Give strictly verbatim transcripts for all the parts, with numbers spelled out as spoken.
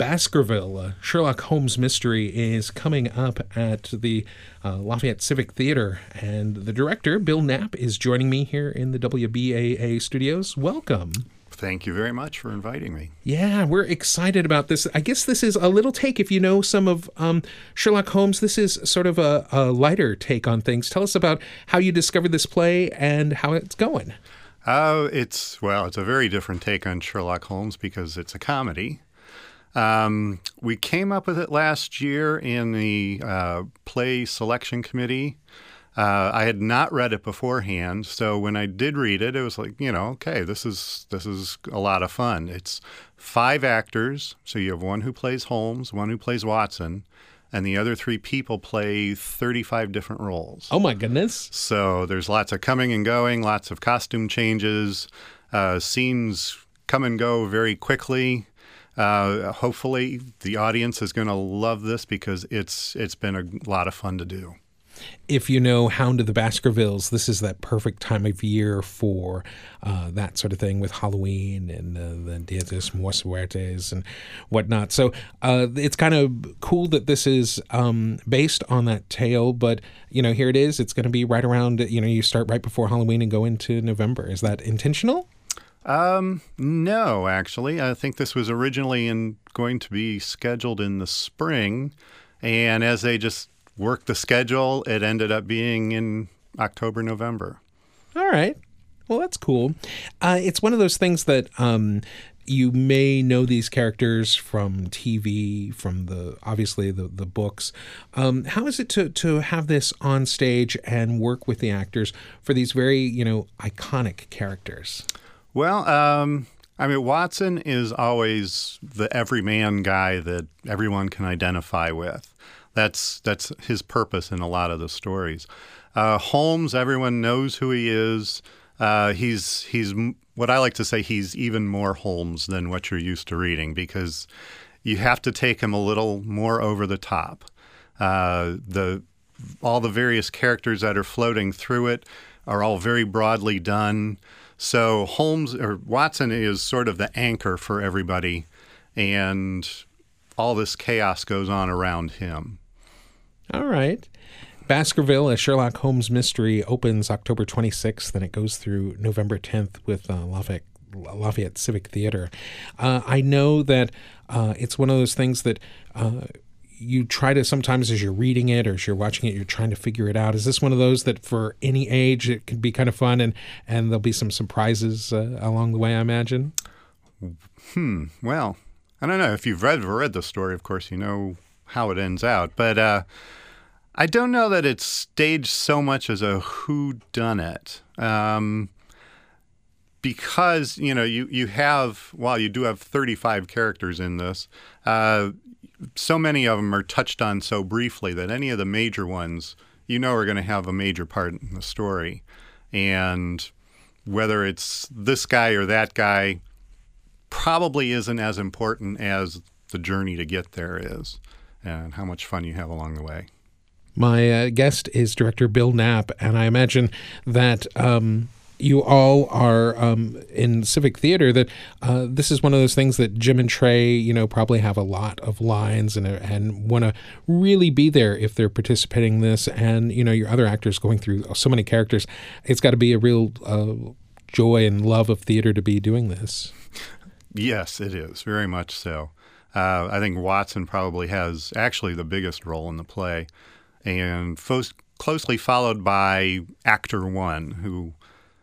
Baskerville, a Sherlock Holmes mystery, is coming up at the uh, Lafayette Civic Theater, and the director, Bill Knapp, is joining me here in the W B A A studios. Welcome. Thank you very much for inviting me. Yeah, we're excited about this. I guess this is a little take, if you know some of um, Sherlock Holmes, this is sort of a, a lighter take on things. Tell us about how you discovered this play and how it's going. Uh, it's, well, it's a very different take on Sherlock Holmes because it's a comedy. Um, we came up with it last year in the uh, play selection committee. Uh, I had not read it beforehand, so when I did read it, it was like, you know, okay, this is this is a lot of fun. It's five actors, so you have one who plays Holmes, one who plays Watson, and the other three people play thirty-five different roles. Oh, my goodness. So there's lots of coming and going, lots of costume changes, uh, scenes come and go very quickly. Uh, hopefully the audience is going to love this because it's it's been a lot of fun to do. If you know Hound of the Baskervilles, this is that perfect time of year for uh, that sort of thing with Halloween and uh, the Dia de los Muertos and whatnot. So uh, it's kind of cool that this is um, based on that tale, but, you know, here it is. It's going to be right around, you know, you start right before Halloween and go into November. Is that intentional? Um, no, actually. I think this was originally in, going to be scheduled in the spring, and as they just worked the schedule, it ended up being in October, November. All right. Well, that's cool. Uh, it's one of those things that um, you may know these characters from T V, from the obviously the, the books. Um, how is it to, to have this on stage and work with the actors for these very, you know, iconic characters? Well, um, I mean, Watson is always the everyman guy that everyone can identify with. That's that's his purpose in a lot of the stories. Uh, Holmes, everyone knows who he is. Uh, he's he's what I like to say. He's even more Holmes than what you're used to reading because you have to take him a little more over the top. Uh, the all the various characters that are floating through it are all very broadly done. So Holmes or Watson is sort of the anchor for everybody, and all this chaos goes on around him. All right. Baskerville, a Sherlock Holmes mystery, opens October twenty-sixth, and it goes through November tenth with uh, Lafayette, Lafayette Civic Theater. Uh, I know that uh, it's one of those things that uh, you try to sometimes as you're reading it or as you're watching it, you're trying to figure it out. Is this one of those that for any age it can be kind of fun and, and there'll be some surprises uh, along the way, I imagine? Hmm. Well, I don't know. If you've read read the story, of course, you know how it ends out. But uh, I don't know that it's staged so much as a whodunit. Um, because, you know, you, you have, while you do have thirty-five characters in this, uh, so many of them are touched on so briefly that any of the major ones, you know, are going to have a major part in the story. And whether it's this guy or that guy probably isn't as important as the journey to get there is and how much fun you have along the way. My uh, guest is director Bill Knapp, and I imagine that um, you all are um, in Civic Theater, that uh, this is one of those things that Jim and Trey, you know, probably have a lot of lines and and want to really be there if they're participating in this. And, you know, your other actors going through so many characters. It's got to be a real uh, joy and love of theater to be doing this. Yes, it is. Very much so. Uh, I think Watson probably has actually the biggest role in the play, and fo- closely followed by Actor One, who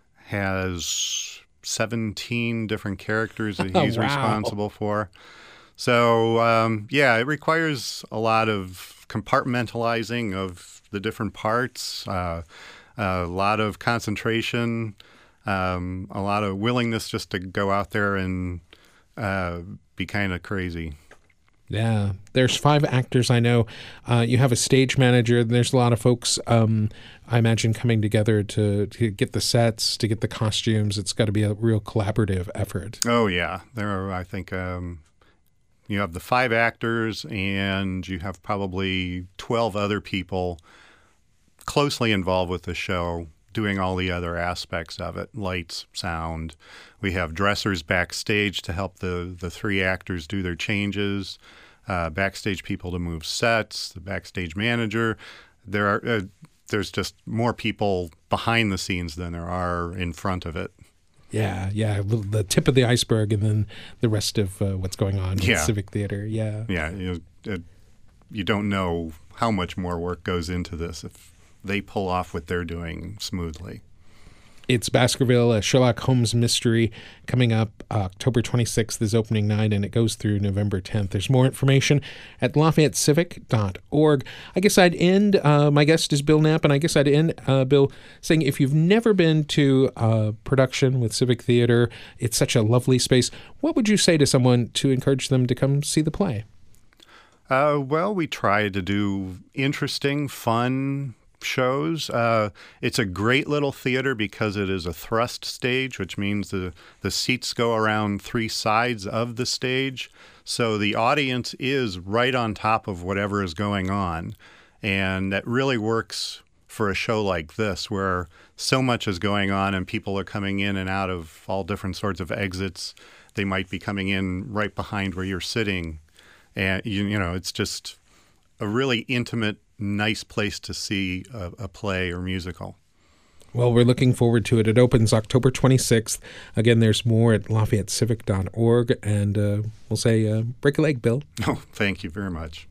has seventeen different characters that he's wow. responsible for. So, um, yeah, it requires a lot of compartmentalizing of the different parts, uh, a lot of concentration, um, a lot of willingness just to go out there and uh, be kind of crazy. Yeah, there's five actors I know. Uh, you have a stage manager. There's a lot of folks, um, I imagine, coming together to, to get the sets, to get the costumes. It's got to be a real collaborative effort. Oh, yeah. There are, I think, um, you have the five actors, and you have probably twelve other people closely involved with the show doing all the other aspects of it, lights, sound. We have dressers backstage to help the, the three actors do their changes, uh, backstage people to move sets, the backstage manager. There are uh, there's just more people behind the scenes than there are in front of it. Yeah, yeah, the tip of the iceberg, and then the rest of uh, what's going on yeah. in Civic Theater. Yeah, yeah. You know, it, you don't know how much more work goes into this if they pull off what they're doing smoothly. It's Baskerville, a Sherlock Holmes mystery, coming up uh, October twenty-sixth is opening night, and it goes through November tenth. There's more information at Lafayette Civic dot org. I guess I'd end, uh, my guest is Bill Knapp, and I guess I'd end, uh, Bill, saying if you've never been to a production with Civic Theater, it's such a lovely space, what would you say to someone to encourage them to come see the play? Uh, well, we try to do interesting, fun shows. Uh, it's a great little theater because it is a thrust stage, which means the, the seats go around three sides of the stage. So the audience is right on top of whatever is going on. And that really works for a show like this where so much is going on and people are coming in and out of all different sorts of exits. They might be coming in right behind where you're sitting. And, you, you know, it's just a really intimate, nice place to see a, a play or musical. Well, we're looking forward to it. It opens October twenty-sixth. Again, there's more at Lafayette Civic dot org. And uh, we'll say, uh, break a leg, Bill. Oh, thank you very much.